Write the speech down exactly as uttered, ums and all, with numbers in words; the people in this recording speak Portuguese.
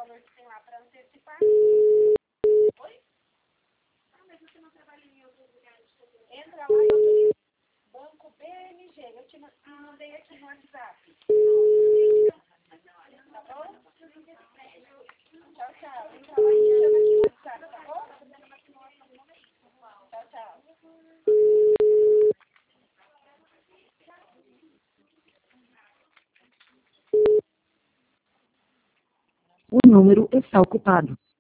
valor que tem lá para antecipar. Oi? Ah, mas você não trabalha em outros lugares também. Entra lá e autoriza. Banco B M G. Eu te mandei aqui no WhatsApp. Tá bom? Tchau, tchau. Entra lá e me chama aqui no WhatsApp, tá bom? Tchau, tchau. O número está ocupado.